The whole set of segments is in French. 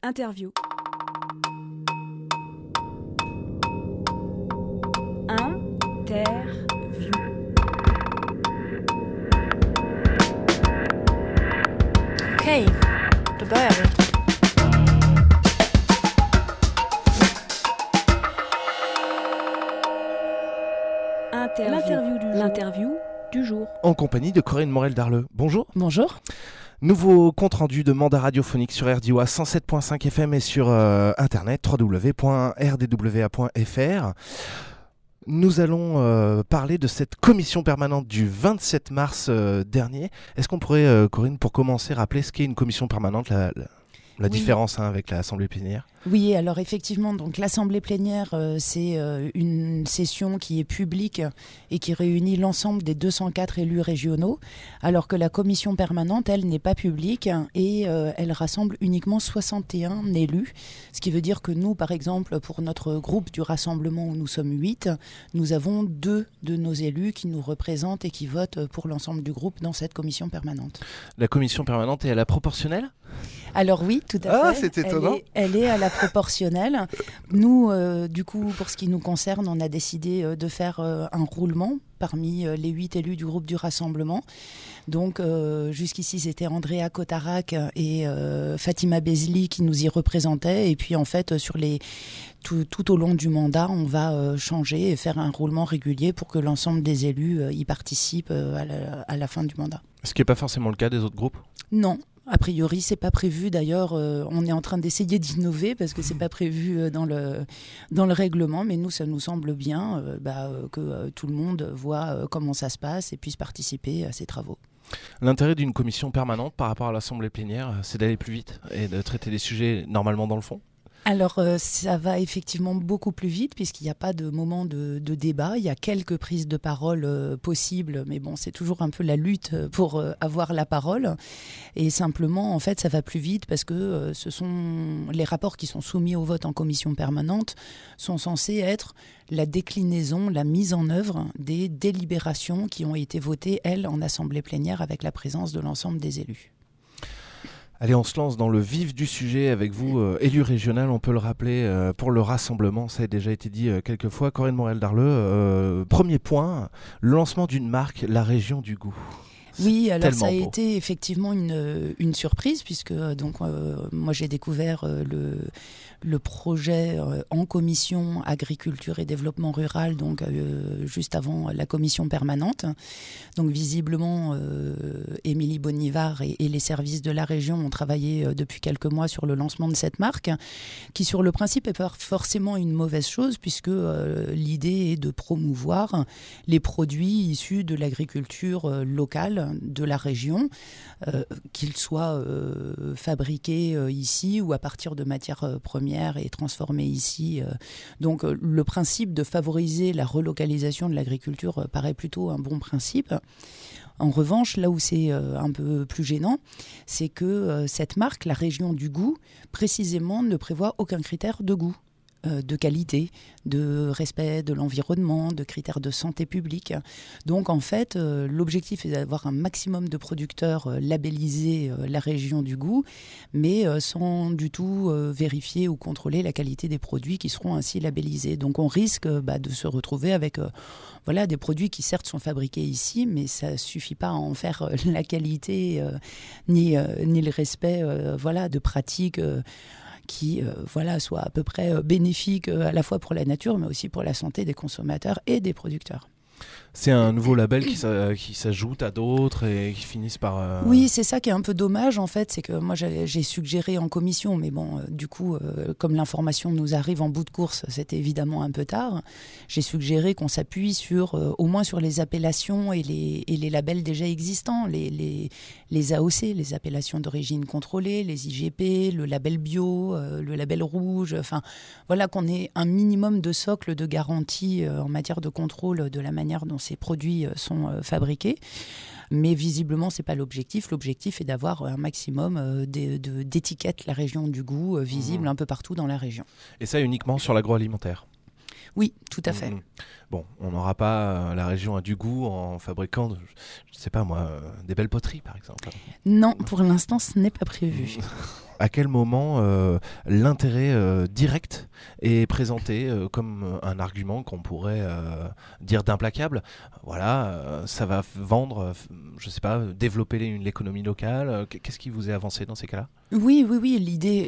Interview. Okej, då börjar vi. L'interview du jour. En compagnie de Corinne Morel-Darleux. Bonjour. Bonjour. Nouveau compte rendu de mandat radiophonique sur RDOA 107.5 FM et sur internet www.rdwa.fr. Nous allons parler de cette commission permanente du 27 mars dernier. Est-ce qu'on pourrait, Corinne, pour commencer, rappeler ce qu'est une commission permanente, la différence avec l'Assemblée plénière ? Oui, alors effectivement, donc l'Assemblée plénière, c'est une session qui est publique et qui réunit l'ensemble des 204 élus régionaux, alors que la commission permanente, elle, n'est pas publique et elle rassemble uniquement 61 élus, ce qui veut dire que nous, par exemple, pour notre groupe du rassemblement où nous sommes 8, nous avons 2 de nos élus qui nous représentent et qui votent pour l'ensemble du groupe dans cette commission permanente. La commission permanente est à la proportionnelle ? Alors oui, tout à fait. Ah, c'est étonnant. Elle est à la proportionnelle. Nous, du coup, pour ce qui nous concerne, on a décidé de faire un roulement parmi les 8 élus du groupe du rassemblement. Donc, jusqu'ici, c'était Andrea Cotarac et Fatima Bezli qui nous y représentaient. Et puis, en fait, tout au long du mandat, on va changer et faire un roulement régulier pour que l'ensemble des élus y participent à la fin du mandat. Ce qui n'est pas forcément le cas des autres groupes ? Non. A priori, c'est pas prévu. D'ailleurs, on est en train d'essayer d'innover parce que c'est pas prévu dans le règlement. Mais nous, ça nous semble bien que tout le monde voit comment ça se passe et puisse participer à ces travaux. L'intérêt d'une commission permanente par rapport à l'Assemblée plénière, c'est d'aller plus vite et de traiter les sujets normalement dans le fond ? Alors, ça va effectivement beaucoup plus vite puisqu'il n'y a pas de moment de débat. Il y a quelques prises de parole possibles, mais bon, c'est toujours un peu la lutte pour avoir la parole. Et simplement, en fait, ça va plus vite parce que ce sont les rapports qui sont soumis au vote en commission permanente sont censés être la déclinaison, la mise en œuvre des délibérations qui ont été votées, elles, en assemblée plénière avec la présence de l'ensemble des élus. Allez, on se lance dans le vif du sujet avec vous, élu régional, on peut le rappeler, pour le rassemblement, ça a déjà été dit quelques fois. Corinne Morel-Darleux, premier point, le lancement d'une marque, la région du goût. Oui, alors ça a beau. été effectivement une surprise puisque moi j'ai découvert le projet en commission agriculture et développement rural, donc juste avant la commission permanente. Donc visiblement, Émilie Bonivard et les services de la région ont travaillé depuis quelques mois sur le lancement de cette marque, qui sur le principe n'est pas forcément une mauvaise chose puisque l'idée est de promouvoir les produits issus de l'agriculture locale de la région, qu'ils soient fabriqués ici ou à partir de matières premières et transformés ici. Donc le principe de favoriser la relocalisation de l'agriculture paraît plutôt un bon principe. En revanche, là où c'est un peu plus gênant, c'est que cette marque, la région du goût, précisément ne prévoit aucun critère de goût, de qualité, de respect de l'environnement, de critères de santé publique. Donc en fait, l'objectif est d'avoir un maximum de producteurs labellisés la région du goût, mais sans du tout vérifier ou contrôler la qualité des produits qui seront ainsi labellisés. Donc on risque de se retrouver avec des produits qui certes sont fabriqués ici, mais ça ne suffit pas à en faire la qualité ni le respect de pratiques qui soient à peu près bénéfiques à la fois pour la nature, mais aussi pour la santé des consommateurs et des producteurs. C'est un nouveau label qui s'ajoute à d'autres et qui finissent par... Oui, c'est ça qui est un peu dommage en fait, c'est que moi j'ai suggéré en commission, mais bon, du coup, comme l'information nous arrive en bout de course, c'était évidemment un peu tard, j'ai suggéré qu'on s'appuie au moins sur les appellations et les labels déjà existants, les AOC, les appellations d'origine contrôlée, les IGP, le label bio, le label rouge, qu'on ait un minimum de socle de garantie en matière de contrôle de la manière dont ces produits sont fabriqués. Mais visiblement, ce n'est pas l'objectif. L'objectif est d'avoir un maximum d'étiquettes, la région du goût, visible un peu partout dans la région. Et ça uniquement sur l'agroalimentaire ? Oui, tout à fait. Bon, on n'aura pas la région du goût en fabriquant, je ne sais pas moi, des belles poteries par exemple. Non, pour l'instant, ce n'est pas prévu. à quel moment l'intérêt direct est présenté comme un argument qu'on pourrait dire d'implacable. Voilà, ça va vendre, je sais pas, développer l'économie locale. Qu'est-ce qui vous est avancé dans ces cas-là ? Oui. L'idée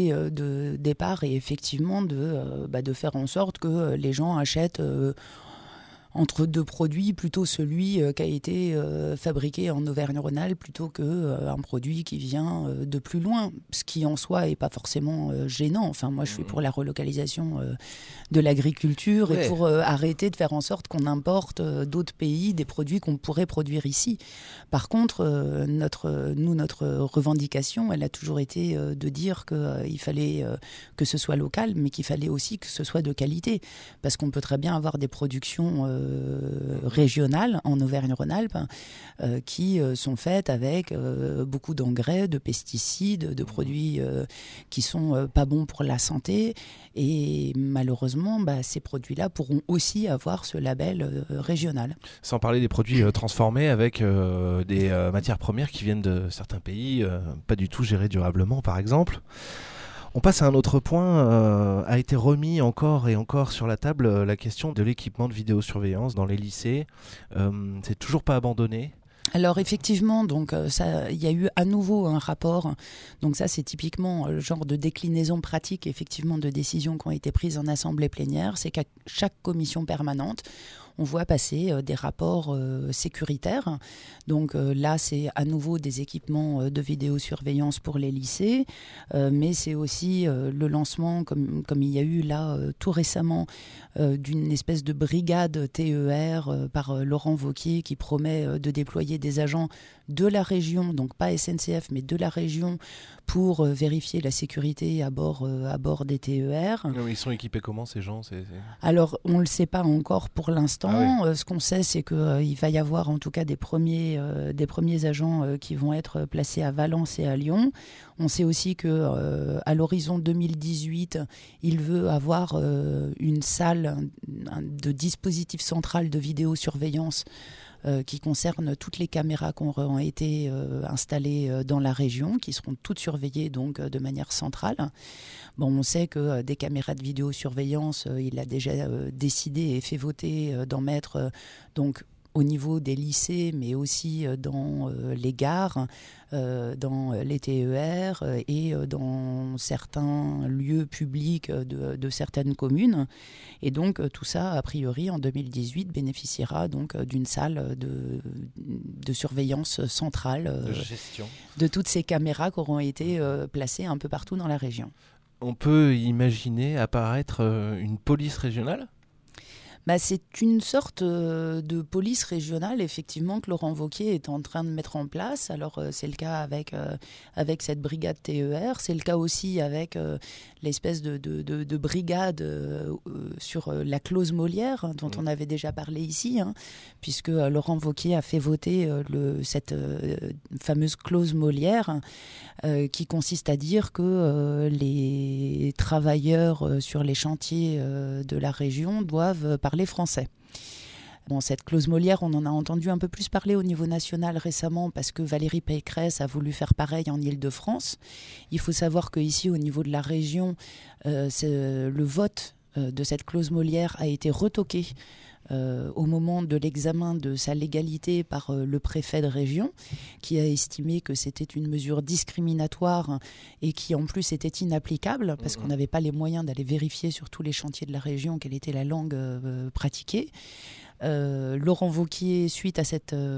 de départ est effectivement de faire en sorte que les gens achètent entre deux produits, plutôt celui qui a été fabriqué en Auvergne-Rhône-Alpes plutôt qu'un produit qui vient de plus loin, ce qui en soi n'est pas forcément gênant. Enfin, moi, je suis pour la relocalisation de l'agriculture et pour arrêter de faire en sorte qu'on importe d'autres pays des produits qu'on pourrait produire ici. Par contre, notre revendication, elle a toujours été de dire qu'il fallait que ce soit local, mais qu'il fallait aussi que ce soit de qualité. Parce qu'on peut très bien avoir des productions régionales en Auvergne-Rhône-Alpes qui sont faites avec beaucoup d'engrais, de pesticides, de produits qui sont pas bons pour la santé. Et malheureusement, ces produits-là pourront aussi avoir ce label régional. Sans parler des produits transformés avec des matières premières qui viennent de certains pays pas du tout gérés durablement, par exemple. On passe à un autre point, a été remis encore et encore sur la table la question de l'équipement de vidéosurveillance dans les lycées. C'est toujours pas abandonné. Alors effectivement, donc il y a eu à nouveau un rapport. Donc ça, c'est typiquement le genre de déclinaison pratique, effectivement, de décisions qui ont été prises en assemblée plénière. C'est qu'à chaque commission permanente, on voit passer des rapports sécuritaires. Donc là, c'est à nouveau des équipements de vidéosurveillance pour les lycées, mais c'est aussi le lancement, comme il y a eu là tout récemment, d'une espèce de brigade TER par Laurent Wauquiez qui promet de déployer des agents de la région, donc pas SNCF, mais de la région, pour vérifier la sécurité à bord des TER. Ils sont équipés comment, ces gens ? Alors, on ne le sait pas encore pour l'instant. Ce qu'on sait, c'est qu'il va y avoir en tout cas des premiers agents qui vont être placés à Valence et à Lyon. On sait aussi qu'à l'horizon 2018, il veut avoir une salle de dispositif central de vidéosurveillance qui concerne toutes les caméras qui auront été installées dans la région, qui seront toutes surveillées donc de manière centrale. Bon, on sait que des caméras de vidéosurveillance, il a déjà décidé et fait voter d'en mettre donc au niveau des lycées, mais aussi dans les gares, dans les TER et dans certains lieux publics de certaines communes. Et donc tout ça, a priori, en 2018, bénéficiera donc d'une salle de surveillance centrale de gestion de toutes ces caméras qui auront été placées un peu partout dans la région. On peut imaginer apparaître une police régionale ? C'est une sorte de police régionale, effectivement, que Laurent Wauquiez est en train de mettre en place. Alors, c'est le cas avec cette brigade TER. C'est le cas aussi avec l'espèce de brigade sur la clause Molière, dont on avait déjà parlé ici, puisque Laurent Wauquiez a fait voter cette fameuse clause Molière qui consiste à dire que les travailleurs sur les chantiers de la région doivent parler français. Bon, cette clause Molière, on en a entendu un peu plus parler au niveau national récemment parce que Valérie Pécresse a voulu faire pareil en Île-de-France. Il faut savoir qu'ici, au niveau de la région, le vote de cette clause Molière a été retoqué au moment de l'examen de sa légalité par le préfet de région, qui a estimé que c'était une mesure discriminatoire et qui en plus était inapplicable parce qu'on n'avait pas les moyens d'aller vérifier sur tous les chantiers de la région quelle était la langue pratiquée. Laurent Wauquiez, suite à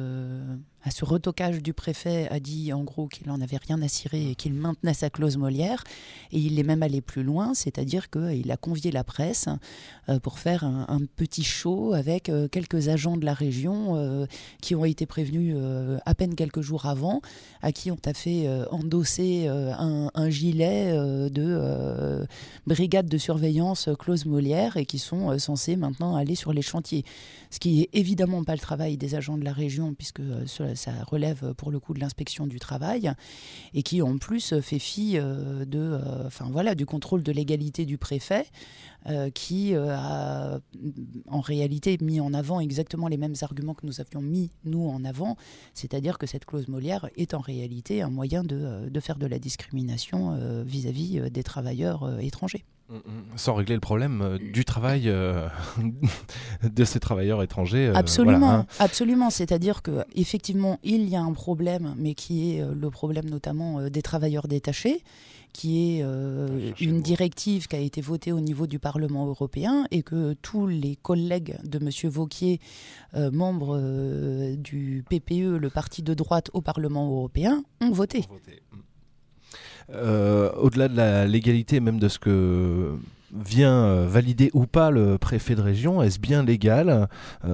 ce retocage du préfet, a dit en gros qu'il n'en avait rien à cirer et qu'il maintenait sa clause Molière. Et il est même allé plus loin, c'est-à-dire qu'il a convié la presse pour faire un petit show avec quelques agents de la région qui ont été prévenus à peine quelques jours avant, à qui on a fait endosser un gilet de brigade de surveillance clause Molière et qui sont censés maintenant aller sur les chantiers. Ce qui est évidemment pas le travail des agents de la région, puisque ça relève pour le coup de l'inspection du travail, et qui en plus fait fi de du contrôle de légalité du préfet, qui a en réalité mis en avant exactement les mêmes arguments que nous avions mis, nous, en avant, c'est-à-dire que cette clause Molière est en réalité un moyen de faire de la discrimination vis-à-vis des travailleurs étrangers. Sans régler le problème du travail de ces travailleurs étrangers. Absolument, absolument. C'est-à-dire qu'effectivement, il y a un problème, mais qui est le problème notamment des travailleurs détachés, qui est une directive qui a été votée au niveau du Parlement européen et que tous les collègues de M. Wauquiez, membres du PPE, le parti de droite au Parlement européen, ont voté. Au-delà de la légalité, même de ce que vient valider ou pas le préfet de région, est-ce bien légal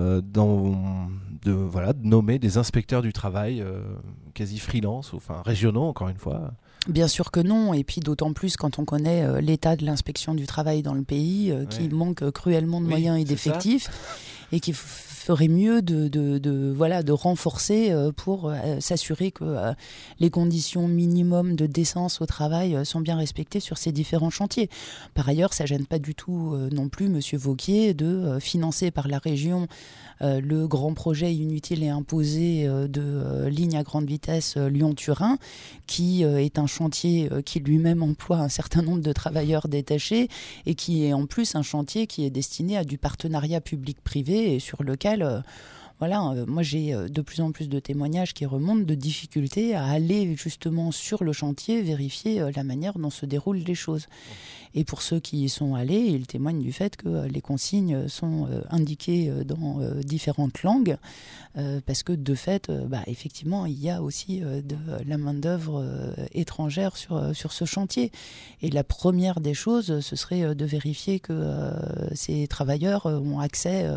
de nommer des inspecteurs du travail quasi freelance, enfin régionaux encore une fois? Bien sûr que non, et puis d'autant plus quand on connaît l'état de l'inspection du travail dans le pays, qui manque cruellement de moyens et d'effectifs, et qui ferait mieux de renforcer pour s'assurer que les conditions minimum de décence au travail sont bien respectées sur ces différents chantiers. Par ailleurs, ça ne gêne pas du tout non plus M. Wauquiez de financer par la région le grand projet inutile et imposé de ligne à grande vitesse Lyon-Turin, qui est un chantier qui lui-même emploie un certain nombre de travailleurs détachés et qui est en plus un chantier qui est destiné à du partenariat public-privé et sur lequel... moi j'ai de plus en plus de témoignages qui remontent de difficultés à aller justement sur le chantier vérifier la manière dont se déroulent les choses. Et pour ceux qui y sont allés, ils témoignent du fait que les consignes sont indiquées dans différentes langues parce que de fait, effectivement, il y a aussi de la main-d'œuvre étrangère sur ce chantier. Et la première des choses, ce serait de vérifier que ces travailleurs ont accès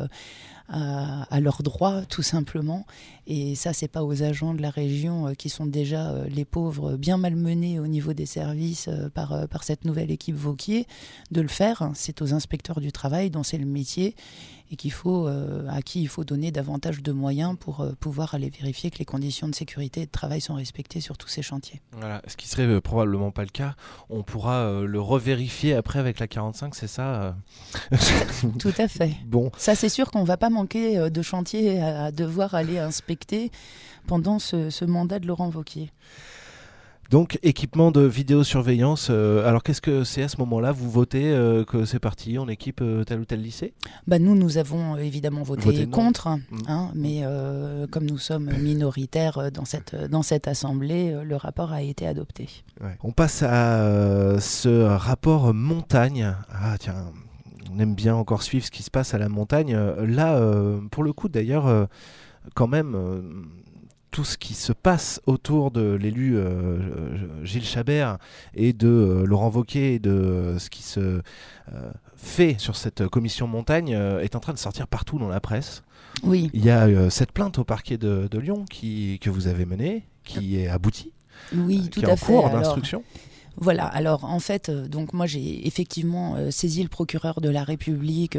à leurs droits, tout simplement. Et ça, c'est pas aux agents de la région qui sont déjà les pauvres bien malmenés au niveau des services par cette nouvelle équipe Wauquiez de le faire. C'est aux inspecteurs du travail dont c'est le métier et à qui il faut donner davantage de moyens pour pouvoir aller vérifier que les conditions de sécurité et de travail sont respectées sur tous ces chantiers. Voilà, ce qui serait probablement pas le cas. On pourra le revérifier après avec la 45, c'est ça Tout à fait. Bon. Ça, c'est sûr qu'on va pas manquer de chantier à devoir aller inspecter pendant ce mandat de Laurent Wauquiez. Donc, équipement de vidéosurveillance. Alors, qu'est-ce que c'est à ce moment-là? Vous votez que c'est parti, on équipe tel ou tel lycée? Nous avons évidemment voté contre, mais comme nous sommes minoritaires dans cette assemblée, le rapport a été adopté. Ouais. On passe à ce rapport montagne. Ah tiens, on aime bien encore suivre ce qui se passe à la montagne. Là, pour le coup d'ailleurs, quand même... tout ce qui se passe autour de l'élu Gilles Chabert et de Laurent Wauquiez et de ce qui se fait sur cette commission montagne est en train de sortir partout dans la presse. Oui. Il y a cette plainte au parquet de Lyon que vous avez menée, qui est aboutie, oui, tout qui est à en fait. cours d'instruction. Voilà, alors en fait, donc moi j'ai effectivement saisi le procureur de la République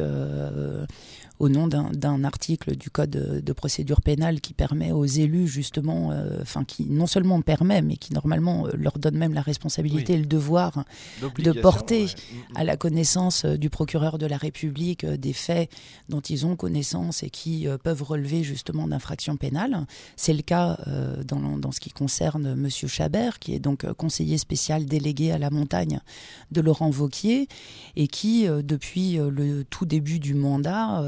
au nom d'un article du Code de procédure pénale qui permet aux élus justement, qui non seulement permet, mais qui normalement leur donne même la responsabilité et le devoir de porter à la connaissance du procureur de la République des faits dont ils ont connaissance et qui peuvent relever justement d'infractions pénales. C'est le cas dans ce qui concerne M. Chabert, qui est donc conseiller spécial délégué à la montagne de Laurent Wauquiez et qui, depuis le tout début du mandat,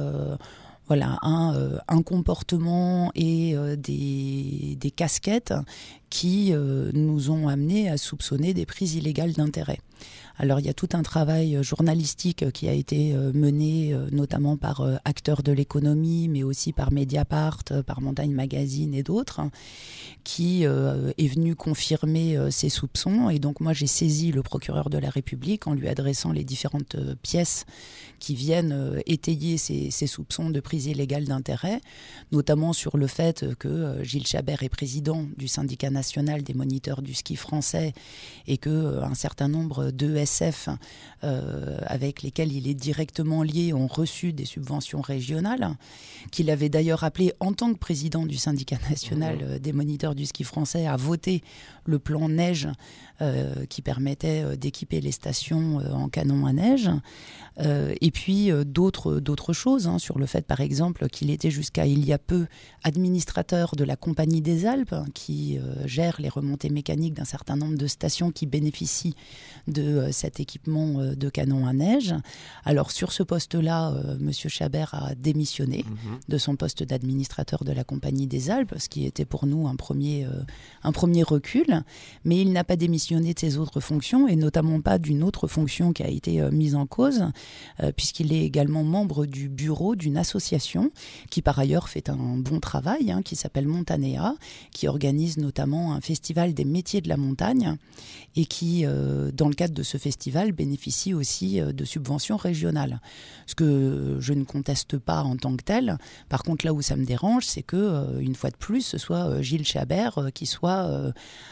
un comportement et des casquettes qui nous ont amenés à soupçonner des prises illégales d'intérêt. Alors il y a tout un travail journalistique qui a été mené notamment par acteurs de l'économie, mais aussi par Mediapart, par Montagne Magazine et d'autres, qui est venu confirmer ces soupçons. Et donc moi j'ai saisi le procureur de la République en lui adressant les différentes pièces qui viennent étayer ces soupçons de prise illégale d'intérêt, notamment sur le fait que Gilles Chabert est président du syndicat national national des moniteurs du ski français et qu'un certain nombre d'ESF avec lesquels il est directement lié ont reçu des subventions régionales, qu'il avait d'ailleurs appelé en tant que président du syndicat national des moniteurs du ski français à voter le plan neige qui permettait d'équiper les stations en canons à neige. Et puis d'autres choses, sur le fait par exemple qu'il était jusqu'à il y a peu administrateur de la Compagnie des Alpes qui gère les remontées mécaniques d'un certain nombre de stations qui bénéficient de cet équipement de canons à neige. Alors sur ce poste-là, M. Chabert a démissionné de son poste d'administrateur de la Compagnie des Alpes, ce qui était pour nous un premier recul, mais il n'a pas démissionné de ses autres fonctions et notamment pas d'une autre fonction qui a été mise en cause, puisqu'il est également membre du bureau d'une association qui par ailleurs fait un bon travail, qui s'appelle Montanea, qui organise notamment un festival des métiers de la montagne et qui, dans le cadre de ce festival, bénéficie aussi de subventions régionales. Ce que je ne conteste pas en tant que tel. Par contre, là où ça me dérange, c'est que, une fois de plus, ce soit Gilles Chabert qui soit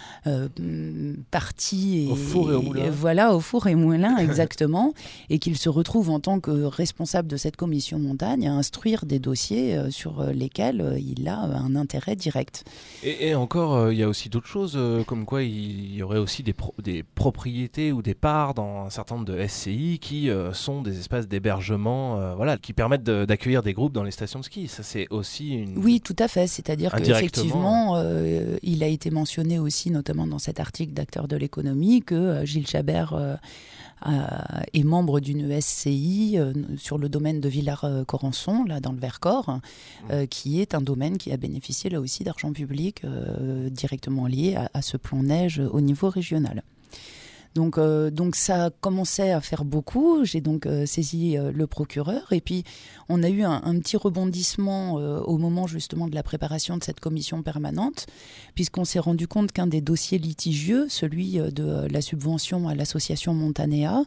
parti au four et au moulin. Voilà, au four et moulin, exactement, et qu'il se retrouve en tant que responsable de cette commission montagne à instruire des dossiers sur lesquels il a un intérêt direct. Et encore, il y a aussi d'autres choses, comme quoi il y aurait aussi des propriétés ou des parts dans un certain nombre de SCI qui sont des espaces d'hébergement qui permettent d'accueillir des groupes dans les stations de ski. Ça, c'est aussi une... Oui, tout à fait. C'est-à-dire qu'effectivement, il a été mentionné aussi, notamment dans cet article d'Acteurs de l'économie, que Gilles Chabert est membre d'une SCI sur le domaine de Villars-Corançon, là dans le Vercors, qui est un domaine qui a bénéficié là aussi d'argent public directement lié à ce plan neige au niveau régional. Donc ça commençait à faire beaucoup. J'ai donc saisi le procureur et puis on a eu un petit rebondissement au moment justement de la préparation de cette commission permanente, puisqu'on s'est rendu compte qu'un des dossiers litigieux, celui de la subvention à l'association Montanea,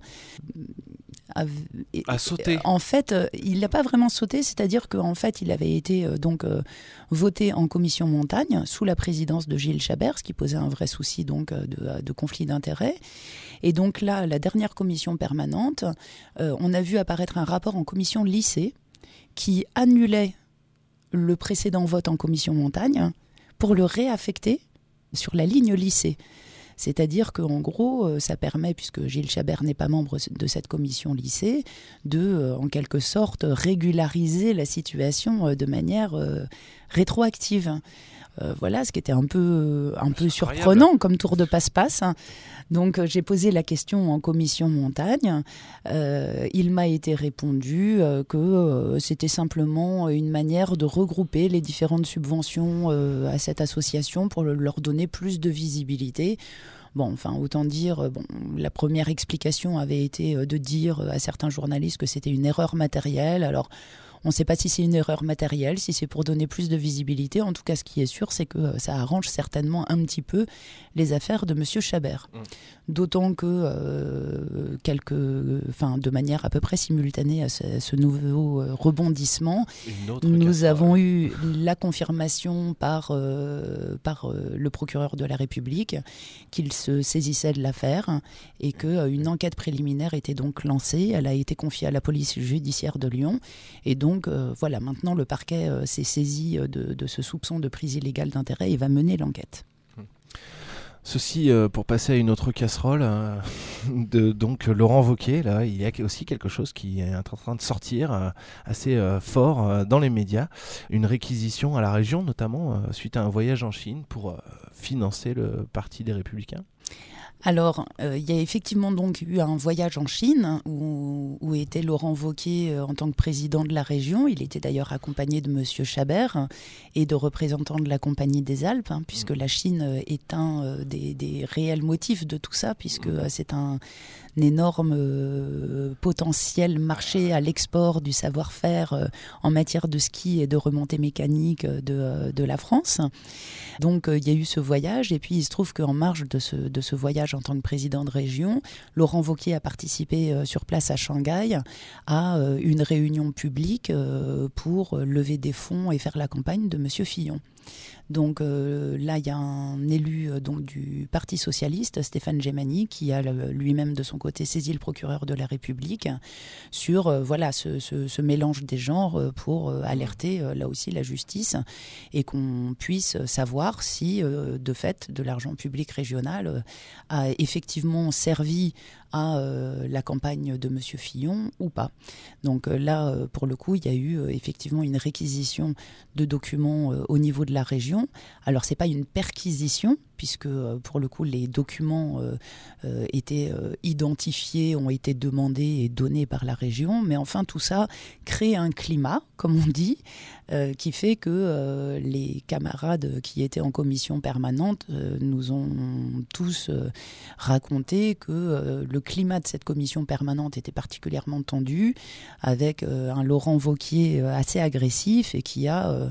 a sauté. En fait, il n'a pas vraiment sauté, c'est-à-dire qu'en fait, il avait été voté en commission montagne sous la présidence de Gilles Chabert, ce qui posait un vrai souci donc de conflit d'intérêts. Et donc là, la dernière commission permanente, on a vu apparaître un rapport en commission lycée qui annulait le précédent vote en commission montagne pour le réaffecter sur la ligne lycée. C'est-à-dire qu'en gros, ça permet, puisque Gilles Chabert n'est pas membre de cette commission lycée, de, en quelque sorte, régulariser la situation de manière rétroactive. Voilà, ce qui était un peu surprenant comme tour de passe-passe. Donc j'ai posé la question en commission montagne. Il m'a été répondu que c'était simplement une manière de regrouper les différentes subventions à cette association pour leur donner plus de visibilité. Bon, enfin, autant dire, la première explication avait été de dire à certains journalistes que c'était une erreur matérielle. Alors, on ne sait pas si c'est une erreur matérielle, si c'est pour donner plus de visibilité. En tout cas, ce qui est sûr, c'est que ça arrange certainement un petit peu les affaires de M. Chabert. D'autant que de manière à peu près simultanée à ce nouveau rebondissement, nous avons eu la confirmation par le procureur de la République qu'il se saisissait de l'affaire et qu'une enquête préliminaire était donc lancée. Elle a été confiée à la police judiciaire de Lyon. Et donc, voilà, maintenant le parquet s'est saisi de ce soupçon de prise illégale d'intérêt et va mener l'enquête. Ceci pour passer à une autre casserole, donc Laurent Wauquiez, là, il y a aussi quelque chose qui est en train de sortir assez fort dans les médias, une réquisition à la région, notamment suite à un voyage en Chine pour financer le Parti des Républicains. Alors, il y a effectivement donc eu un voyage en Chine où était Laurent Wauquiez en tant que président de la région. Il était d'ailleurs accompagné de M. Chabert et de représentants de la Compagnie des Alpes, puisque la Chine est un des réels motifs de tout ça, puisque c'est un énorme potentiel marché à l'export du savoir-faire en matière de ski et de remontée mécanique de la France. Donc il y a eu ce voyage et puis il se trouve qu'en marge de ce voyage en tant que président de région, Laurent Wauquiez a participé sur place à Shanghai à une réunion publique pour lever des fonds et faire la campagne de M. Fillon. Donc là, il y a un élu donc, du Parti socialiste, Stéphane Gemani, qui a lui-même de son côté saisi le procureur de la République sur ce mélange des genres pour alerter là aussi la justice et qu'on puisse savoir si de fait de l'argent public régional a effectivement servi à la campagne de M. Fillon ou pas. Donc là, pour le coup, il y a eu effectivement une réquisition de documents au niveau de la région. Alors, ce n'est pas une perquisition, puisque pour le coup, les documents étaient identifiés, ont été demandés et donnés par la région. Mais enfin, tout ça crée un climat, comme on dit, qui fait que les camarades qui étaient en commission permanente nous ont tous raconté que le climat de cette commission permanente était particulièrement tendu, avec un Laurent Wauquiez assez agressif et qui a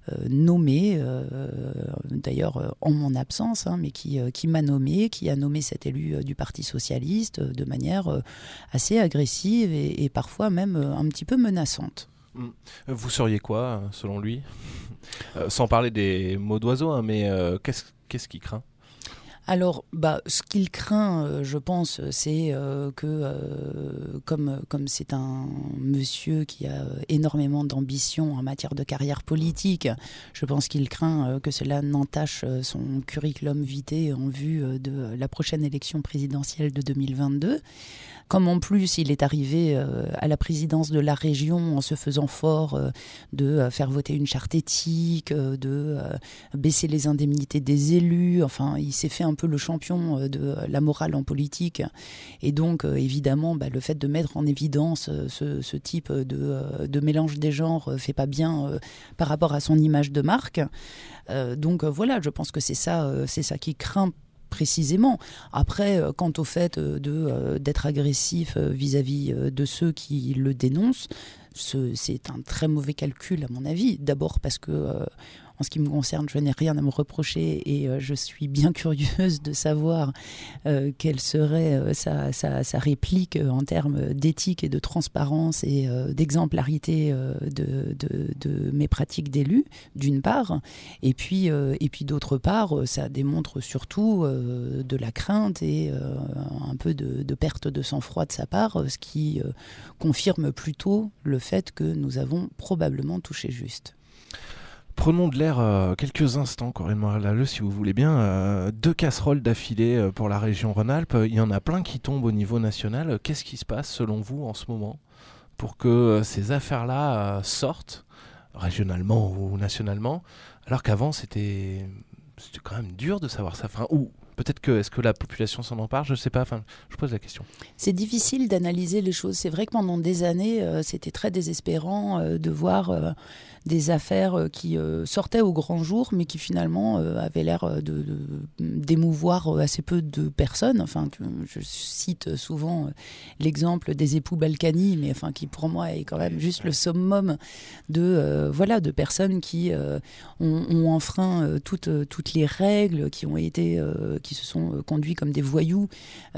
nommé, d'ailleurs en mon absence, mais qui m'a nommé, qui a nommé cet élu du Parti socialiste de manière assez agressive et parfois même un petit peu menaçante. Vous seriez quoi, selon lui sans parler des mots d'oiseau, mais qu'est-ce qu'il craint ? Alors, ce qu'il craint, je pense, c'est que comme c'est un monsieur qui a énormément d'ambition en matière de carrière politique, je pense qu'il craint que cela n'entache son curriculum vitae en vue de la prochaine élection présidentielle de 2022. Comme en plus il est arrivé à la présidence de la région en se faisant fort de faire voter une charte éthique, de baisser les indemnités des élus, enfin il s'est fait un peu le champion de la morale en politique. Et donc évidemment le fait de mettre en évidence ce type de mélange des genres fait pas bien par rapport à son image de marque. Donc voilà, je pense que c'est ça qui craint précisément. Après, quant au fait d'être agressif vis-à-vis de ceux qui le dénoncent, c'est un très mauvais calcul à mon avis. D'abord parce que, en ce qui me concerne, je n'ai rien à me reprocher et je suis bien curieuse de savoir quelle serait sa réplique en termes d'éthique et de transparence et d'exemplarité de mes pratiques d'élu, d'une part. Et puis d'autre part, ça démontre surtout de la crainte et un peu de perte de sang-froid de sa part, ce qui confirme plutôt le fait que nous avons probablement touché juste. Prenons de l'air quelques instants, Corinne Morel-Dalleux, si vous voulez bien. 2 casseroles d'affilée pour la région Rhône-Alpes. Il y en a plein qui tombent au niveau national. Qu'est-ce qui se passe, selon vous, en ce moment, pour que ces affaires-là sortent, régionalement ou nationalement, alors qu'avant, c'était quand même dur de savoir ça. Enfin, ou peut-être est-ce que la population s'en empare ? Je ne sais pas. Enfin, je pose la question. C'est difficile d'analyser les choses. C'est vrai que pendant des années, c'était très désespérant de voir des affaires qui sortaient au grand jour, mais qui finalement avaient l'air d'émouvoir assez peu de personnes. Enfin, je cite souvent l'exemple des époux Balkany, mais enfin, qui pour moi est quand même juste le summum de personnes qui ont enfreint toutes les règles, qui se sont conduits comme des voyous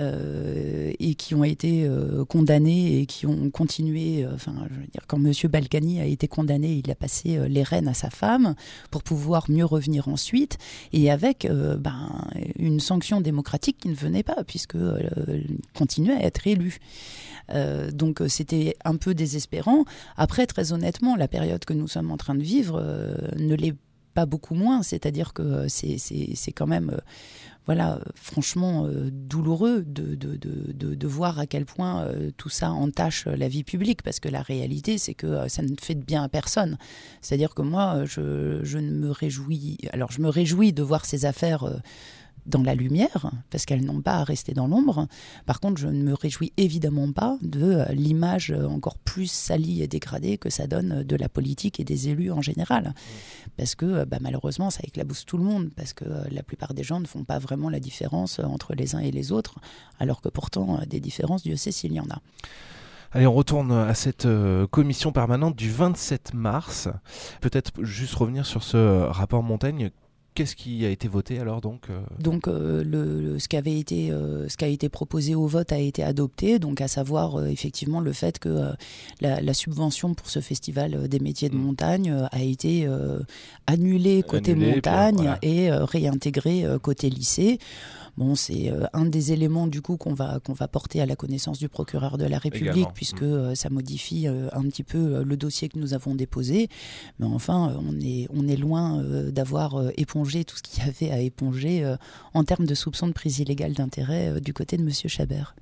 et qui ont été condamnés et qui ont continué. Je veux dire, quand Monsieur Balkany a été condamné, il a passé les rênes à sa femme pour pouvoir mieux revenir ensuite, et avec une sanction démocratique qui ne venait pas, puisque continuait à être élu. Donc c'était un peu désespérant. Après, très honnêtement, la période que nous sommes en train de vivre ne l'est pas beaucoup moins, c'est-à-dire que c'est quand même franchement douloureux de voir à quel point tout ça entache la vie publique, parce que la réalité c'est que ça ne fait de bien à personne. C'est-à-dire que moi je me réjouis de voir ces affaires dans la lumière, parce qu'elles n'ont pas à rester dans l'ombre. Par contre, je ne me réjouis évidemment pas de l'image encore plus salie et dégradée que ça donne de la politique et des élus en général. Parce que malheureusement, ça éclabousse tout le monde, parce que la plupart des gens ne font pas vraiment la différence entre les uns et les autres, alors que pourtant, des différences, Dieu sait s'il y en a. Allez, on retourne à cette commission permanente du 27 mars. Peut-être juste revenir sur ce rapport Montaigne. Qu'est-ce qui a été voté alors donc Donc ce qui a été proposé au vote a été adopté, donc à savoir effectivement le fait que la subvention pour ce festival des métiers de montagne a été annulée côté montagne puis, voilà. et réintégrée côté lycée. Bon, c'est un des éléments du coup qu'on va porter à la connaissance du procureur de la République, également. puisque ça modifie un petit peu le dossier que nous avons déposé. Mais enfin, on est loin d'avoir épongé tout ce qu'il y avait à éponger en termes de soupçons de prise illégale d'intérêt du côté de M. Chabert.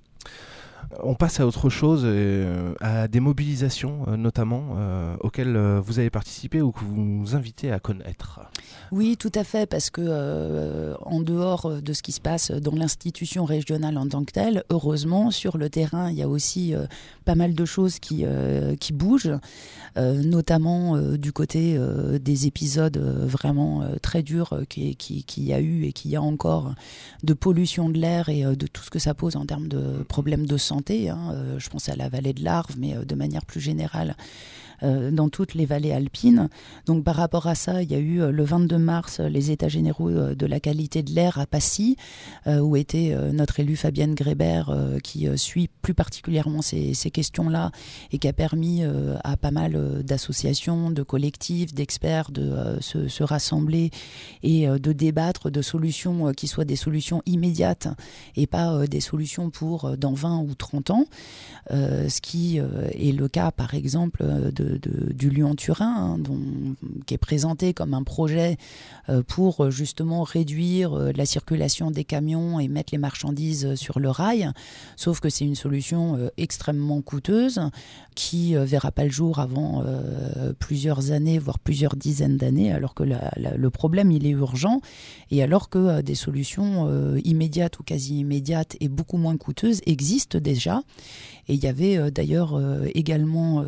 On passe à autre chose, à des mobilisations notamment auxquelles vous avez participé ou que vous nous invitez à connaître. Oui, tout à fait, parce que en dehors de ce qui se passe dans l'institution régionale en tant que telle, heureusement, sur le terrain, il y a aussi pas mal de choses qui bougent, notamment du côté des épisodes vraiment très durs qu'il y a eu et qu'il y a encore de pollution de l'air et de tout ce que ça pose en termes de problèmes de santé. Je pense à la vallée de l'Arve, mais de manière plus générale, dans toutes les vallées alpines. Donc par rapport à ça, il y a eu le 22 mars les états généraux de la qualité de l'air à Passy, où était notre élue Fabienne Grébert, qui suit plus particulièrement ces questions-là et qui a permis à pas mal d'associations, de collectifs, d'experts de se rassembler et de débattre de solutions qui soient des solutions immédiates et pas des solutions pour dans 20 ou 30 ans. Ce qui est le cas par exemple du Lyon-Turin, qui est présenté comme un projet pour justement réduire la circulation des camions et mettre les marchandises sur le rail, sauf que c'est une solution extrêmement coûteuse qui verra pas le jour avant plusieurs années, voire plusieurs dizaines d'années, alors que le problème il est urgent, et alors que des solutions immédiates ou quasi immédiates et beaucoup moins coûteuses existent déjà. Et il y avait d'ailleurs également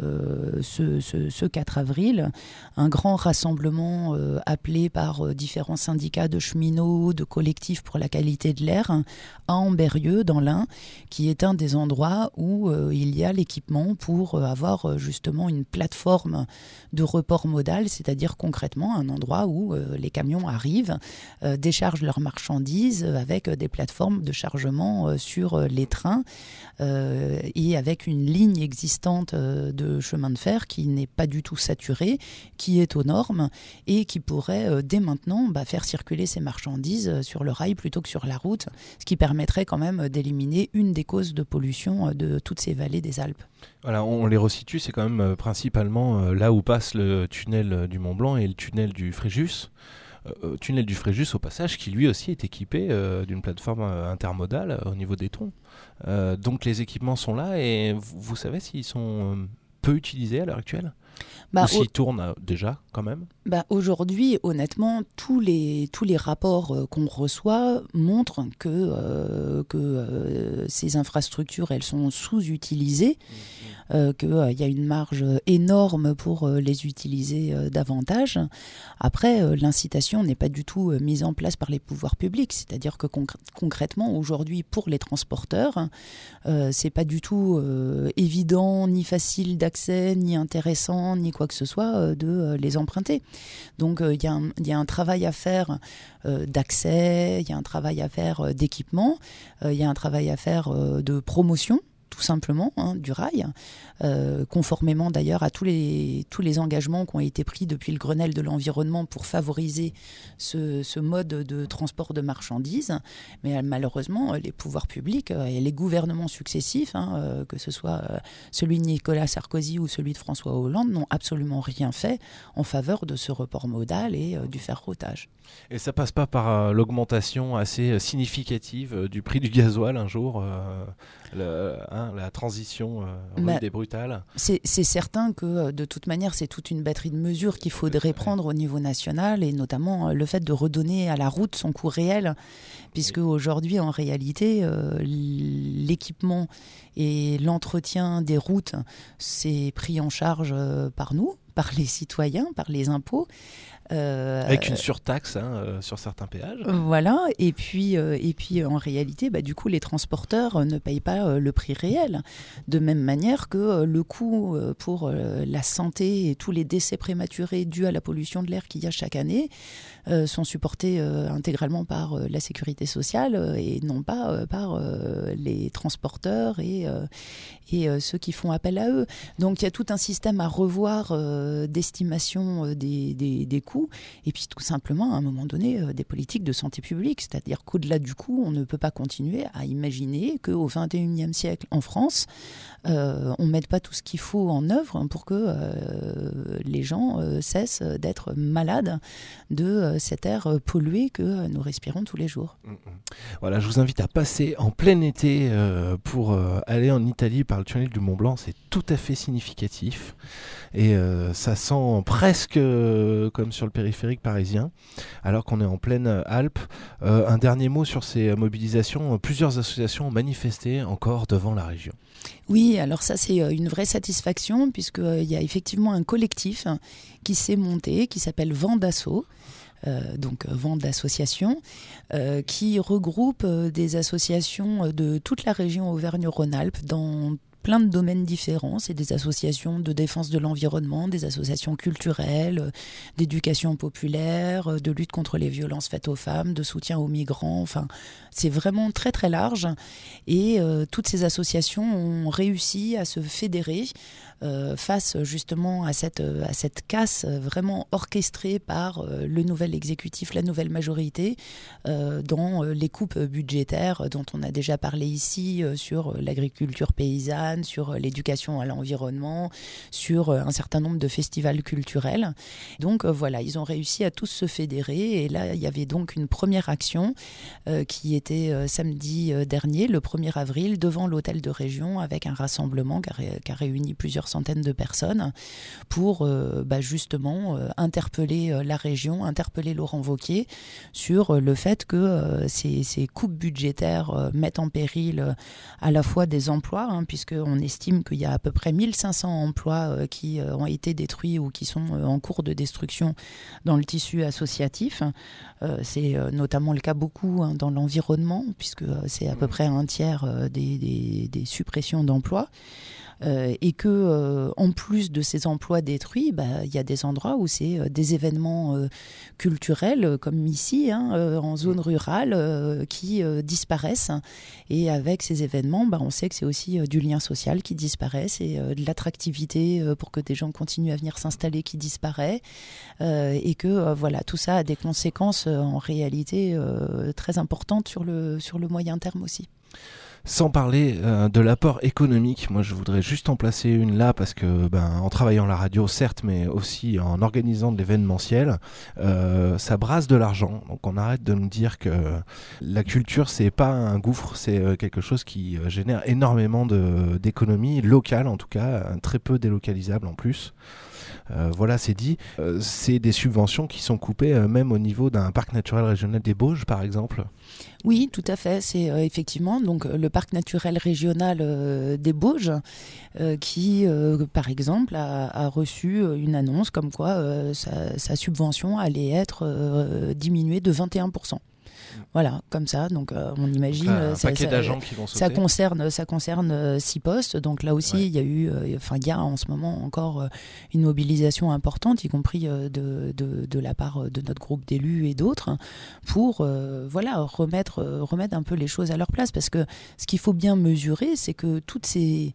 ce 4 avril un grand rassemblement appelé par différents syndicats de cheminots, de collectifs pour la qualité de l'air à Ambérieu dans l'Ain, qui est un des endroits où il y a l'équipement pour avoir justement une plateforme de report modal, c'est-à-dire concrètement un endroit où les camions arrivent, déchargent leurs marchandises avec des plateformes de chargement sur les trains et avec une ligne existante de chemin de fer qui n'est pas du tout saturée, qui est aux normes et qui pourrait dès maintenant faire circuler ces marchandises sur le rail plutôt que sur la route, ce qui permettrait quand même d'éliminer une des causes de pollution de toutes ces vallées des Alpes. Voilà, on les resitue, c'est quand même principalement là où passe le tunnel du Mont Blanc et le tunnel du Fréjus. Tunnel du Fréjus au passage qui lui aussi est équipé d'une plateforme intermodale au niveau des troncs. Donc les équipements sont là et vous savez s'ils sont peu utilisés à l'heure actuelle ou s'ils tournent déjà quand même? Aujourd'hui, honnêtement, tous les rapports qu'on reçoit montrent que ces infrastructures elles sont sous-utilisées, qu'il y a une marge énorme pour les utiliser davantage. Après, l'incitation n'est pas du tout mise en place par les pouvoirs publics, c'est-à-dire que concrètement, aujourd'hui, pour les transporteurs, c'est pas du tout évident, ni facile d'accès, ni intéressant, ni quoi que ce soit de les emprunter. Donc il y a un travail à faire d'accès, il y a un travail à faire d'équipement, il y a un travail à faire de promotion, tout simplement, du rail, conformément d'ailleurs à tous les engagements qui ont été pris depuis le Grenelle de l'environnement pour favoriser ce mode de transport de marchandises. Mais malheureusement, les pouvoirs publics et les gouvernements successifs, que ce soit celui de Nicolas Sarkozy ou celui de François Hollande, n'ont absolument rien fait en faveur de ce report modal et du ferroutage. Et ça passe pas par l'augmentation assez significative du prix du gasoil un jour, la transition rude et brutale. C'est certain que de toute manière c'est toute une batterie de mesures qu'il faudrait prendre au niveau national, et notamment le fait de redonner à la route son coût réel, puisque aujourd'hui en réalité l'équipement et l'entretien des routes c'est pris en charge par nous, par les citoyens, par les impôts. Avec une surtaxe sur certains péages. Voilà, et puis en réalité, du coup, les transporteurs ne payent pas le prix réel. De même manière que le coût pour la santé et tous les décès prématurés dus à la pollution de l'air qu'il y a chaque année sont supportés intégralement par la sécurité sociale et non pas par les transporteurs et ceux qui font appel à eux. Donc il y a tout un système à revoir d'estimation des coûts et puis tout simplement à un moment donné des politiques de santé publique, c'est-à-dire qu'au-delà du coût, on ne peut pas continuer à imaginer qu'au XXIe siècle en France, on ne mette pas tout ce qu'il faut en œuvre pour que les gens cessent d'être malades de cet air pollué que nous respirons tous les jours. Voilà, je vous invite à passer en plein été pour aller en Italie par le tunnel du Mont Blanc, c'est tout à fait significatif et ça sent presque comme sur le périphérique parisien alors qu'on est en pleine Alpes. Un dernier mot sur ces mobilisations, plusieurs associations ont manifesté encore devant la région. Oui, alors ça c'est une vraie satisfaction puisqu'il y a effectivement un collectif qui s'est monté, qui s'appelle Vent d'Asso. Donc Vent d'associations, qui regroupe des associations de toute la région Auvergne-Rhône-Alpes dans plein de domaines différents. C'est des associations de défense de l'environnement, des associations culturelles, d'éducation populaire, de lutte contre les violences faites aux femmes, de soutien aux migrants. Enfin, c'est vraiment très très large. Et toutes ces associations ont réussi à se fédérer face justement à cette casse vraiment orchestrée par le nouvel exécutif, la nouvelle majorité, dans les coupes budgétaires dont on a déjà parlé ici, sur l'agriculture paysanne, sur l'éducation à l'environnement, sur un certain nombre de festivals culturels. Donc voilà, ils ont réussi à tous se fédérer et là, il y avait donc une première action qui était samedi dernier, le 1er avril, devant l'hôtel de région avec un rassemblement qui a réuni plusieurs centaines de personnes pour justement interpeller la région, interpeller Laurent Wauquiez sur le fait que ces coupes budgétaires mettent en péril à la fois des emplois, puisqu'on estime qu'il y a à peu près 1500 emplois qui ont été détruits ou qui sont en cours de destruction dans le tissu associatif. C'est notamment le cas beaucoup dans l'environnement, puisque c'est à peu près un tiers des suppressions d'emplois. Et que en plus de ces emplois détruits, il y a des endroits où c'est des événements culturels comme ici, en zone rurale, qui disparaissent. Et avec ces événements, on sait que c'est aussi du lien social qui disparaît, c'est de l'attractivité pour que des gens continuent à venir s'installer qui disparaît, et que voilà, tout ça a des conséquences en réalité très importantes sur le moyen terme aussi. Sans parler de l'apport économique, moi je voudrais juste en placer une là parce que en travaillant la radio certes, mais aussi en organisant de l'événementiel, ça brasse de l'argent. Donc on arrête de nous dire que la culture c'est pas un gouffre, c'est quelque chose qui génère énormément d'économies locales en tout cas, très peu délocalisables en plus. Voilà, c'est dit. C'est des subventions qui sont coupées même au niveau d'un parc naturel régional des Bauges, par exemple. Oui, tout à fait. C'est effectivement donc le parc naturel régional des Bauges qui, par exemple, a reçu une annonce comme quoi sa subvention allait être diminuée de 21%. Voilà, comme ça, donc on imagine un paquet d'agents qui vont sauter. Ça concerne 6 postes, donc là aussi il y a eu, il y a en ce moment encore une mobilisation importante, y compris de la part de notre groupe d'élus et d'autres, pour remettre un peu les choses à leur place, parce que ce qu'il faut bien mesurer, c'est que toutes ces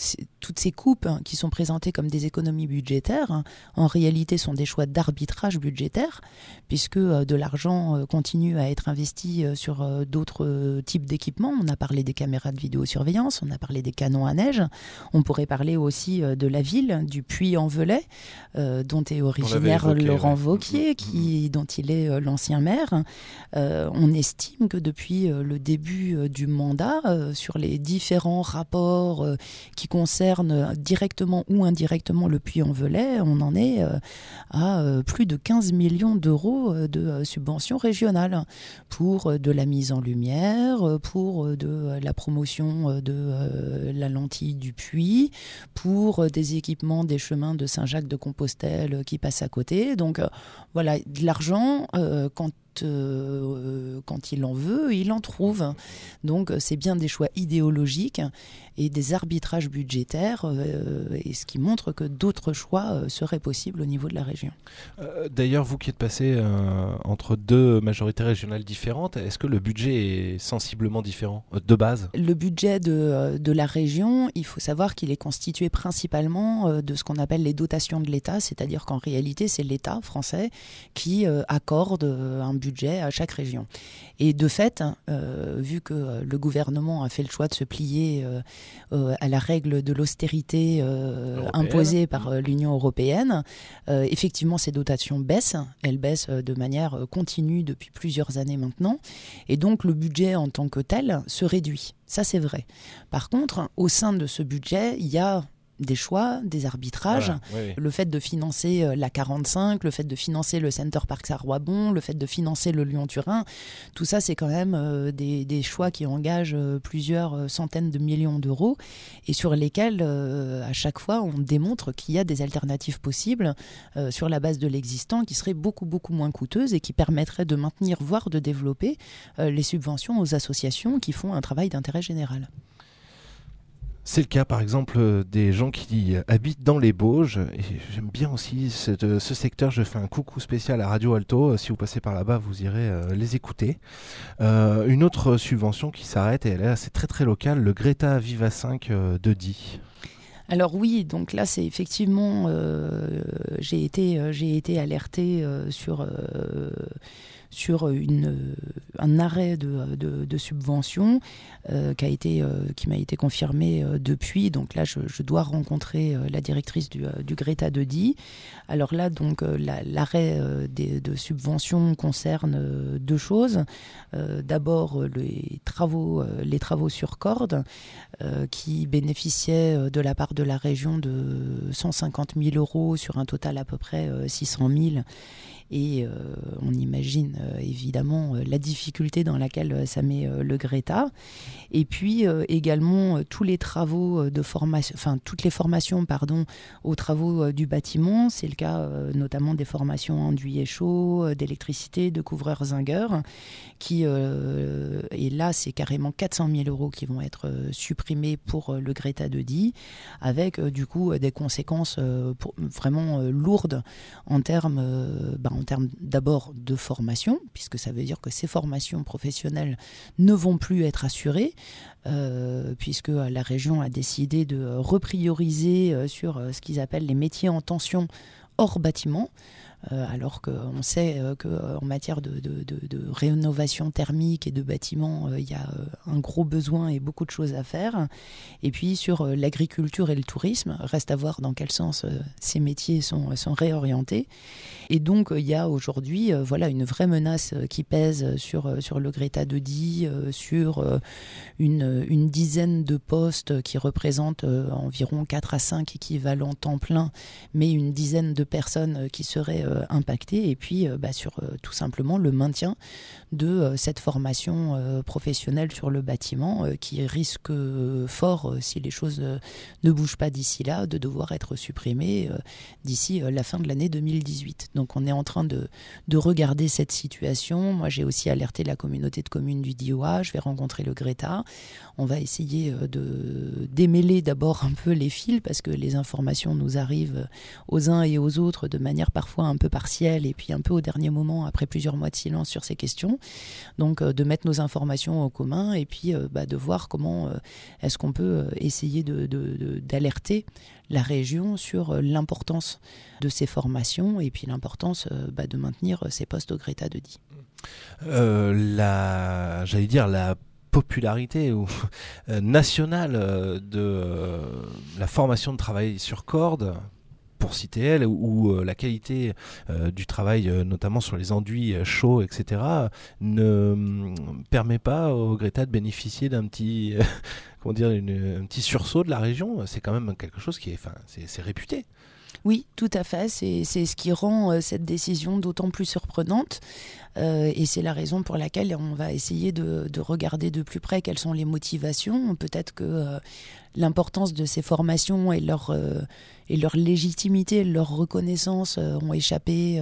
coupes qui sont présentées comme des économies budgétaires, en réalité sont des choix d'arbitrage budgétaire, puisque de l'argent continue à être investi sur d'autres types d'équipements. On a parlé des caméras de vidéosurveillance, on a parlé des canons à neige, on pourrait parler aussi de la ville, du Puy-en-Velay, dont est originaire Laurent Wauquiez, dont il est l'ancien maire. On estime que depuis le début du mandat, sur les différents rapports qui qui concerne directement ou indirectement le Puy-en-Velay, on en est à plus de 15 millions d'euros de subventions régionales pour de la mise en lumière, pour de la promotion de la lentille du Puy, pour des équipements des chemins de Saint-Jacques-de-Compostelle qui passent à côté. Donc voilà, de l'argent, quand il en veut, il en trouve. Donc c'est bien des choix idéologiques et des arbitrages budgétaires, et ce qui montre que d'autres choix seraient possibles au niveau de la région. D'ailleurs, vous qui êtes passé entre deux majorités régionales différentes, est-ce que le budget est sensiblement différent de base ? Le budget de la région, il faut savoir qu'il est constitué principalement de ce qu'on appelle les dotations de l'État, c'est-à-dire qu'en réalité, c'est l'État français qui accorde un budget à chaque région. Et de fait, vu que le gouvernement a fait le choix de se plier à la règle de l'austérité imposée par l'Union européenne, effectivement, ces dotations baissent. Elles baissent de manière continue depuis plusieurs années maintenant. Et donc, le budget en tant que tel se réduit. Ça, c'est vrai. Par contre, au sein de ce budget, il y a des choix, des arbitrages, voilà, oui. Le fait de financer la 45, le fait de financer le Center Parcs à Roibon, le fait de financer le Lyon-Turin, tout ça c'est quand même des choix qui engagent plusieurs centaines de millions d'euros et sur lesquels à chaque fois on démontre qu'il y a des alternatives possibles sur la base de l'existant qui seraient beaucoup moins coûteuses et qui permettraient de maintenir voire de développer les subventions aux associations qui font un travail d'intérêt général. C'est le cas par exemple des gens qui habitent dans les Bauges, et j'aime bien aussi ce secteur. Je fais un coucou spécial à Radio Alto, si vous passez par là-bas vous irez les écouter. Une autre subvention qui s'arrête, et elle est là, c'est très local, le Greta Viva 5 de Die. Alors oui, donc là c'est effectivement, j'ai été alertée sur un arrêt de subvention qui m'a été confirmé depuis. Donc là, je dois rencontrer la directrice du Greta de Die. Alors là, donc l'arrêt de subvention concerne deux choses. D'abord, les travaux sur corde qui bénéficiaient de la part de la région de 150 000 euros sur un total à peu près 600 000. Et on imagine évidemment la difficulté dans laquelle ça met le Greta. Et puis également tous les travaux de formation, enfin toutes les formations aux travaux du bâtiment. C'est le cas notamment des formations enduit et chaud, d'électricité, de couvreurs-zingueurs, qui et là c'est carrément 400 000 euros qui vont être supprimés pour le Greta de Die, avec du coup des conséquences vraiment lourdes en termes d'abord de formation, puisque ça veut dire que ces formations professionnelles ne vont plus être assurées, puisque la région a décidé de reprioriser sur ce qu'ils appellent les métiers en tension hors bâtiment, alors qu'on sait qu'en matière de rénovation thermique et de bâtiments, il y a un gros besoin et beaucoup de choses à faire. Et puis sur l'agriculture et le tourisme, reste à voir dans quel sens ces métiers sont réorientés. Et donc il y a aujourd'hui une vraie menace qui pèse sur le Greta de Die, sur une dizaine de postes qui représentent environ 4 à 5 équivalents temps plein, mais une dizaine de personnes qui seraient impactées, et puis sur tout simplement le maintien de cette formation professionnelle sur le bâtiment qui risque fort, si les choses ne bougent pas d'ici là, de devoir être supprimée d'ici la fin de l'année 2018. Donc on est en train de regarder cette situation. Moi j'ai aussi alerté la communauté de communes du Diois, je vais rencontrer le Greta. On va essayer de démêler d'abord un peu les fils, parce que les informations nous arrivent aux uns et aux autres de manière parfois un peu partielle, et puis un peu au dernier moment après plusieurs mois de silence sur ces questions. Donc de mettre nos informations au commun, et puis de voir comment est-ce qu'on peut essayer d'alerter la région sur l'importance de ces formations, et puis l'importance de maintenir ces postes au Greta de Die. La popularité nationale de la formation de travail sur corde pour citer elle, où la qualité du travail, notamment sur les enduits chauds, etc., ne permet pas au Greta de bénéficier d'un petit, comment dire, un petit sursaut de la région. C'est quand même quelque chose qui est, c'est réputé. Oui, tout à fait. C'est ce qui rend cette décision d'autant plus surprenante. Et c'est la raison pour laquelle on va essayer de regarder de plus près quelles sont les motivations. Peut-être que l'importance de ces formations et leur légitimité, leur reconnaissance ont échappé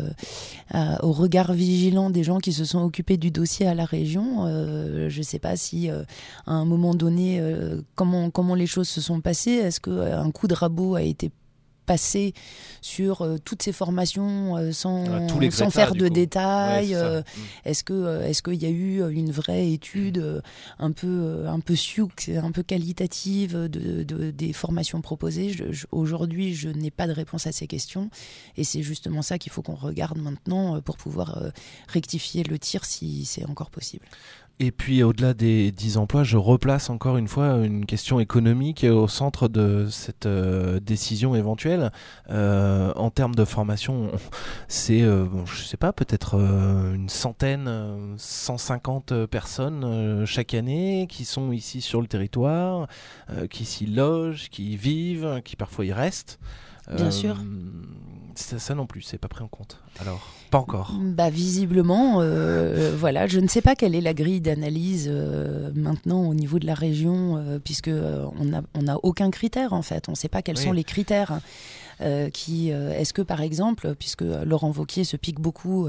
au regard vigilant des gens qui se sont occupés du dossier à la région. Je ne sais pas si à un moment donné, comment les choses se sont passées. Est-ce qu'un coup de rabot a été passé sur toutes ces formations sans faire de détails. Ouais, est-ce qu'il y a eu une vraie étude un peu sioux, un peu qualitative des formations proposées? Aujourd'hui, je n'ai pas de réponse à ces questions et c'est justement ça qu'il faut qu'on regarde maintenant pour pouvoir rectifier le tir si c'est encore possible. Et puis au-delà des 10 emplois, je replace encore une fois une question économique au centre de cette décision éventuelle. En termes de formation, c'est, je sais pas, peut-être une centaine, 150 personnes chaque année qui sont ici sur le territoire, qui s'y logent, qui y vivent, qui parfois y restent. Bien sûr. Ça non plus, c'est pas pris en compte. Alors, pas encore. Visiblement, voilà, je ne sais pas quelle est la grille d'analyse maintenant au niveau de la région, puisque on n'a aucun critère en fait. On ne sait pas quels sont les critères. Est-ce que par exemple, puisque Laurent Wauquiez se pique beaucoup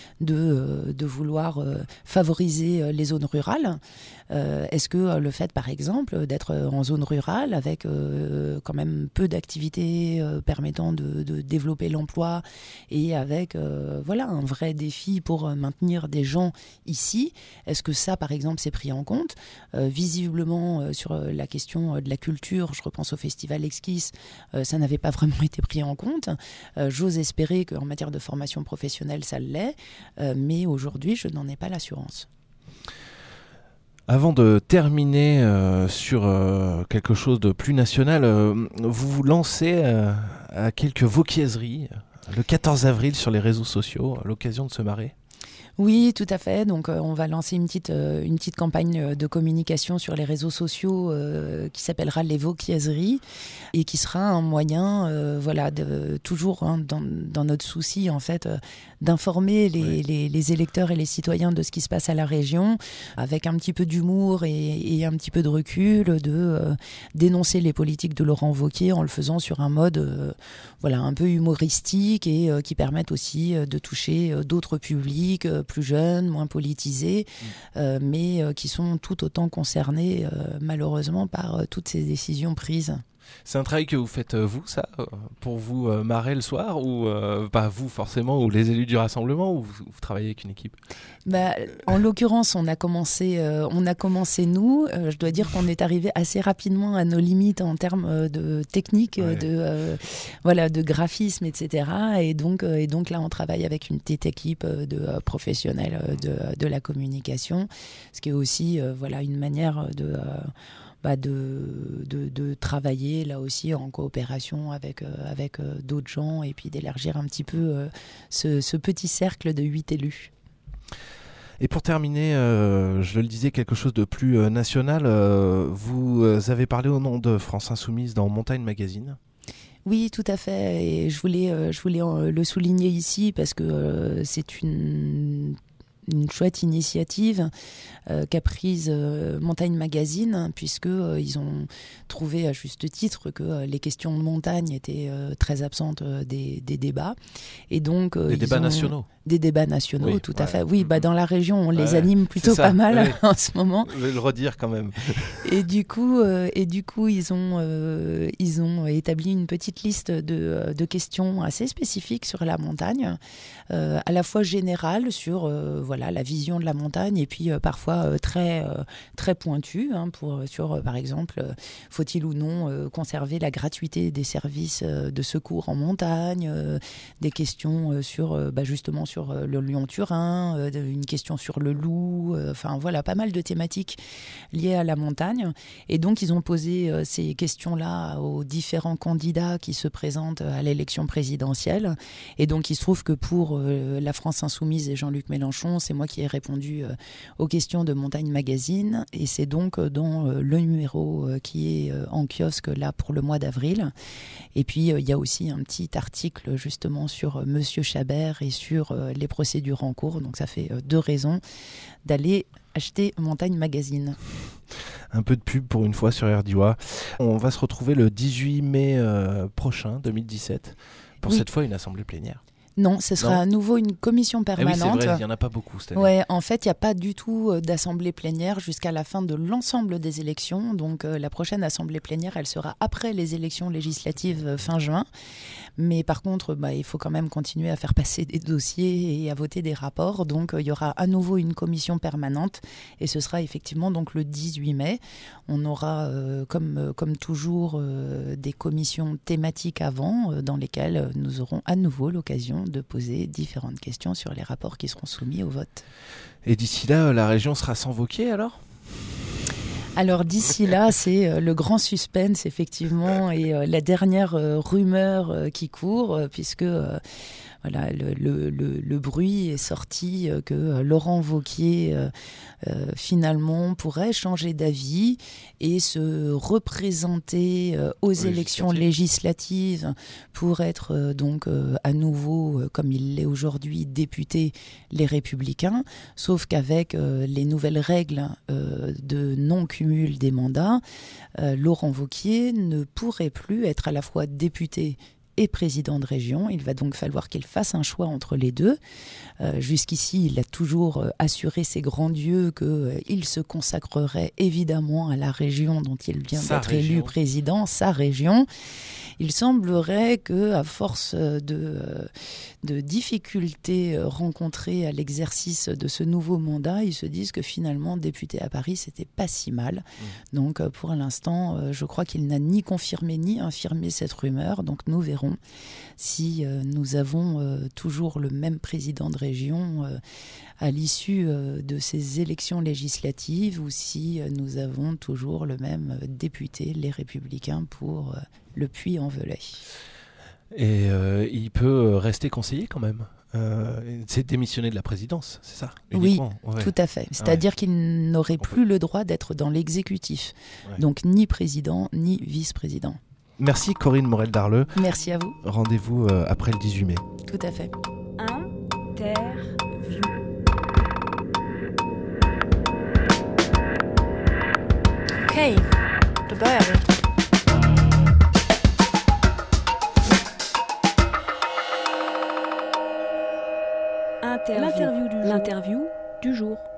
de vouloir favoriser les zones rurales, est-ce que le fait par exemple d'être en zone rurale avec quand même peu d'activités permettant de développer l'emploi et avec voilà, un vrai défi pour maintenir des gens ici, est-ce que ça par exemple c'est pris en compte? Visiblement sur la question de la culture, je repense au festival Esquisse, ça n'avait pas vraiment été pris en compte. J'ose espérer qu'en matière de formation professionnelle, ça l'est, mais aujourd'hui, je n'en ai pas l'assurance. Avant de terminer sur quelque chose de plus national, vous vous lancez à quelques vauquiaiseries le 14 avril sur les réseaux sociaux, à l'occasion de se marrer. Oui, tout à fait. Donc, on va lancer une petite campagne de communication sur les réseaux sociaux qui s'appellera les Vauquiaiseries et qui sera un moyen, voilà, toujours dans notre souci en fait, d'informer les électeurs et les citoyens de ce qui se passe à la région, avec un petit peu d'humour et un petit peu de recul, de dénoncer les politiques de Laurent Wauquiez en le faisant sur un mode, voilà, un peu humoristique et qui permettent aussi de toucher d'autres publics plus jeunes, moins politisés, mais qui sont tout autant concernés malheureusement par toutes ces décisions prises. C'est un travail que vous faites vous, ça, pour vous marrer le soir, ou pas vous forcément, ou les élus du rassemblement, ou vous travaillez avec une équipe? En l'occurrence, on a commencé nous. Je dois dire qu'on est arrivé assez rapidement à nos limites en termes de technique, de graphisme, etc. Et donc là, on travaille avec une petite équipe de professionnels de la communication, ce qui est aussi une manière de travailler là aussi en coopération avec d'autres gens et puis d'élargir un petit peu ce petit cercle de 8 élus. Et pour terminer, je le disais, quelque chose de plus national, vous avez parlé au nom de France Insoumise dans Montagne Magazine. Oui, tout à fait, et je voulais le souligner ici parce que c'est une chouette initiative qu'a prise Montagne Magazine, puisqu'ils ont trouvé à juste titre que les questions de montagne étaient très absentes des débats. Et donc, des débats nationaux. Des débats nationaux, oui, tout à fait. Oui, dans la région, on les anime plutôt pas mal en ce moment. Je vais le redire quand même. Et du coup, ils ont établi une petite liste de questions assez spécifiques sur la montagne, à la fois générale sur la vision de la montagne et puis parfois très pointue sur par exemple faut-il ou non conserver la gratuité des services de secours en montagne, des questions sur justement sur le Lyon-Turin, une question sur le loup, pas mal de thématiques liées à la montagne. Et donc ils ont posé ces questions-là aux différents différents candidats qui se présentent à l'élection présidentielle. Et donc, il se trouve que pour la France Insoumise et Jean-Luc Mélenchon, c'est moi qui ai répondu aux questions de Montagne Magazine. Et c'est donc dans le numéro qui est en kiosque là pour le mois d'avril. Et puis, il y a aussi un petit article justement sur Monsieur Chabert et sur les procédures en cours. Donc, ça fait 2 raisons d'aller acheter Montagne Magazine. Un peu de pub pour une fois sur RDIWA. On va se retrouver le 18 mai prochain, 2017, pour cette fois une assemblée plénière. Non, ce sera à nouveau une commission permanente. Ah oui, c'est vrai, il n'y en a pas beaucoup cette année. Ouais, en fait, il n'y a pas du tout d'assemblée plénière jusqu'à la fin de l'ensemble des élections. Donc, la prochaine assemblée plénière, elle sera après les élections législatives fin juin. Mais par contre, il faut quand même continuer à faire passer des dossiers et à voter des rapports. Donc, il y aura à nouveau une commission permanente et ce sera effectivement donc le 18 mai. On aura, comme toujours, des commissions thématiques avant dans lesquelles nous aurons à nouveau l'occasion de poser différentes questions sur les rapports qui seront soumis au vote. Et d'ici là, la région sera sans Wauquiez alors ? Alors d'ici là, c'est le grand suspense effectivement et la dernière rumeur qui court puisque voilà, le bruit est sorti que Laurent Wauquiez finalement pourrait changer d'avis et se représenter aux élections législatives pour être donc à nouveau, comme il l'est aujourd'hui, député Les Républicains, sauf qu'avec les nouvelles règles de non-cumul des mandats, Laurent Wauquiez ne pourrait plus être à la fois député et président de région. Il va donc falloir qu'il fasse un choix entre les deux. Jusqu'ici, il a toujours assuré ses grands dieux qu'il se consacrerait évidemment à la région dont il vient d'être élu président, sa région. Il semblerait qu'à force de difficultés rencontrées à l'exercice de ce nouveau mandat, ils se disent que finalement, député à Paris, c'était pas si mal. Donc pour l'instant, je crois qu'il n'a ni confirmé ni infirmé cette rumeur. Donc nous verrons si nous avons toujours le même président de région à l'issue de ces élections législatives ou si nous avons toujours le même député, les Républicains, pour le Puy-en-Velay. Et il peut rester conseiller quand même. C'est démissionner de la présidence, c'est ça uniquement. Oui, tout à fait. C'est-à-dire qu'il n'aurait plus le droit d'être dans l'exécutif. Donc ni président, ni vice-président. Merci Corinne Morel-Darleux. Merci à vous. Rendez-vous après le 18 mai. Tout à fait. Interview. Okej, då börjar vi. L'interview du jour.